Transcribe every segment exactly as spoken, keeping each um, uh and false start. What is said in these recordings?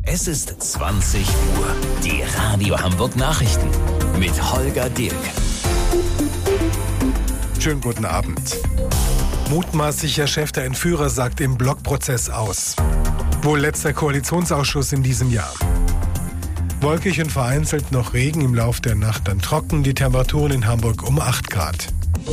Es ist zwanzig Uhr. Die Radio Hamburg Nachrichten mit Holger Dirk. Schönen guten Abend. Mutmaßlicher Chef der Entführer sagt im Blockprozess aus. Wohl letzter Koalitionsausschuss in diesem Jahr. Wolkig und vereinzelt noch Regen, im Lauf der Nacht dann trocken, die Temperaturen in Hamburg um acht Grad.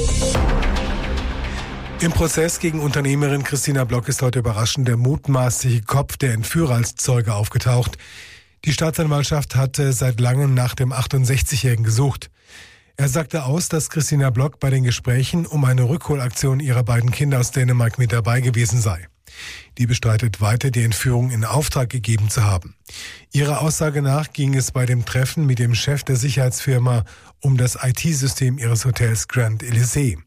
Im Prozess gegen Unternehmerin Christina Block ist heute überraschend der mutmaßliche Kopf der Entführer als Zeuge aufgetaucht. Die Staatsanwaltschaft hatte seit langem nach dem achtundsechzigjährigen gesucht. Er sagte aus, dass Christina Block bei den Gesprächen um eine Rückholaktion ihrer beiden Kinder aus Dänemark mit dabei gewesen sei. Die bestreitet weiter, die Entführung in Auftrag gegeben zu haben. Ihrer Aussage nach ging es bei dem Treffen mit dem Chef der Sicherheitsfirma um das I T-System ihres Hotels Grand Elysee.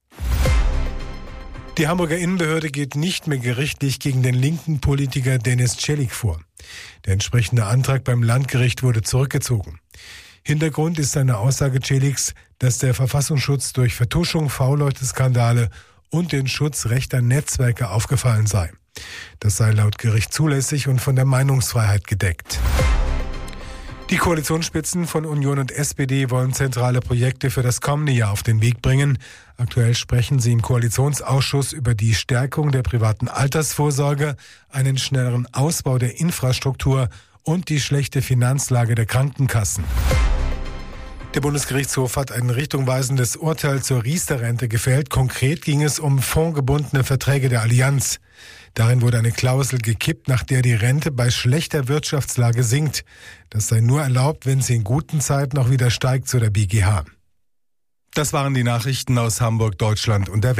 Die Hamburger Innenbehörde geht nicht mehr gerichtlich gegen den linken Politiker Dennis Celik vor. Der entsprechende Antrag beim Landgericht wurde zurückgezogen. Hintergrund ist eine Aussage Celiks, dass der Verfassungsschutz durch Vertuschung, V-Leute-Skandale und den Schutz rechter Netzwerke aufgefallen sei. Das sei laut Gericht zulässig und von der Meinungsfreiheit gedeckt. Die Koalitionsspitzen von Union und S P D wollen zentrale Projekte für das kommende Jahr auf den Weg bringen. Aktuell sprechen sie im Koalitionsausschuss über die Stärkung der privaten Altersvorsorge, einen schnelleren Ausbau der Infrastruktur und die schlechte Finanzlage der Krankenkassen. Der Bundesgerichtshof hat ein richtungweisendes Urteil zur Riester-Rente gefällt. Konkret ging es um fondgebundene Verträge der Allianz. Darin wurde eine Klausel gekippt, nach der die Rente bei schlechter Wirtschaftslage sinkt. Das sei nur erlaubt, wenn sie in guten Zeiten auch wieder steigt, so der B G H. Das waren die Nachrichten aus Hamburg, Deutschland und der Welt.